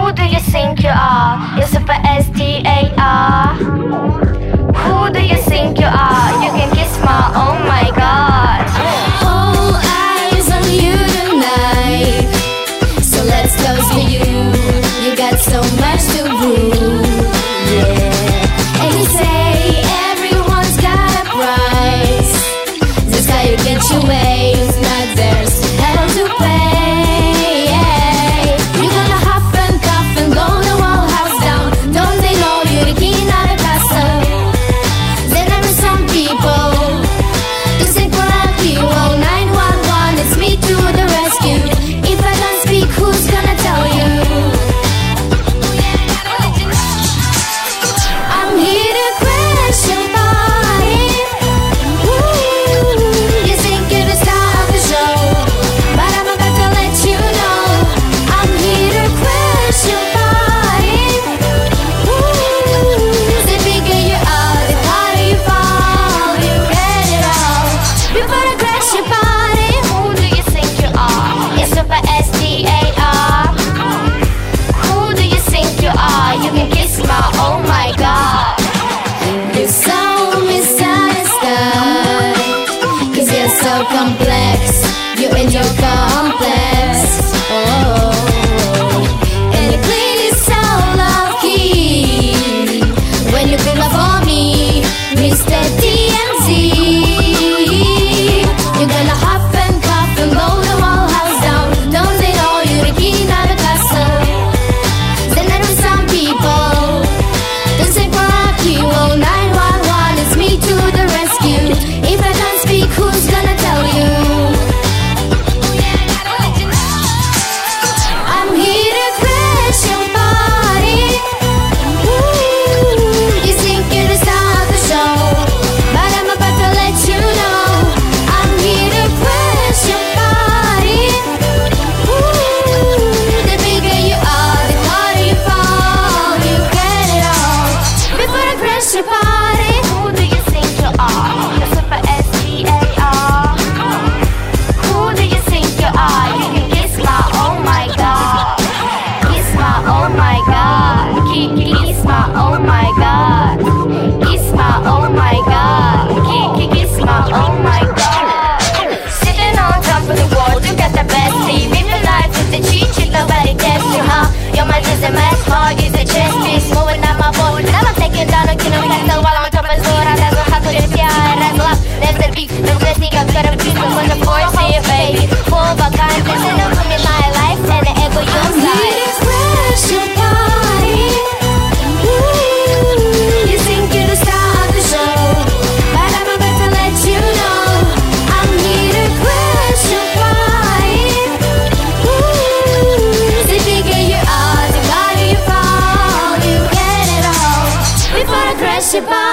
Who do you think you are? You're super STAR. Who do you think you are? You can kiss my, oh my god. All eyes on you tonight, so let's close to you. You got so much to prove, yeah. And you say everyone's got a price. This guy you get your ways, not there's hell to pay, yeah. You're gonna hop and cuff and go the whole house down. Don't they know you're the king of the castle? Then there are some people who say for a hero, 911, it's me to the rescue. If I don't speak, who's gonna tell you? I'm here to crash your party. Ooh, you think you're the star of the show, but I'm about to let you know I'm here to crash your party. Ooh, the bigger you are, the harder you fall. You get it all before I crash your party. Who do you think you are? You're super STAR. Who do you think you are? You can kiss my, oh my god. You're so misunderstood, 'cause you're so complex. You're in your complex. Oh, and you're clearly so low-key when you pull up on me, Mr. DMZ. You're gonna hop and cuff and blow the whole house down. Don't they know you're the king of the castle? Then there are some people who say for a hero, 911, it's me to the rescue. If I don't speak, who's gonna tell you? I'm here to crash your party. Ooh, you think you're the star of the show, but I'm about to let you know I'm here to crash your party. Ooh, the bigger you are, the harder you fall. You get it all before I crash your party. Who do you think you are? You're super STAR. Who do you think you are? You can kiss my, oh my god. Kiss my, oh my god. Kiss my, oh my god. Kiss my, oh my god. Kiss my, oh my god. Sitting on top of the world, you got the best seat. Live your life with the cheat sheet, nobody tests you, huh? Your mind is a mess, heart is a chess piece. Moving out my boat, never taking down a killer castle while on top of the sword. I never have to live, yeah, I rise up. There's the beef, the blessing, I've got a piece of the force here, baby. Full of a kind, listen up to me, my life, and the ego you I'm side. here to crash your party. Ooh, you think you're the star of the show, but I'm about to let you know I'm here to crash your party. Ooh, the bigger you are, the harder you fall. You get it all before I crash your party.